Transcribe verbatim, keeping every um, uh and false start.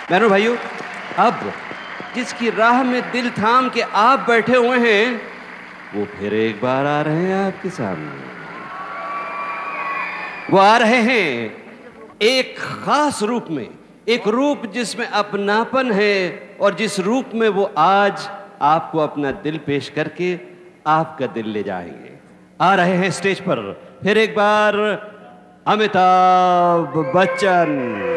बहनों भाइयों, अब जिसकी राह में दिल थाम के आप बैठे हुए हैं, वो फिर एक बार आ रहे हैं आपके सामने। वो आ रहे हैं एक खास रूप में, एक रूप जिसमें अपनापन है, और जिस रूप में वो आज आपको अपना दिल पेश करके आपका दिल ले जाएंगे। आ रहे हैं स्टेज पर फिर एक बार अमिताभ बच्चन।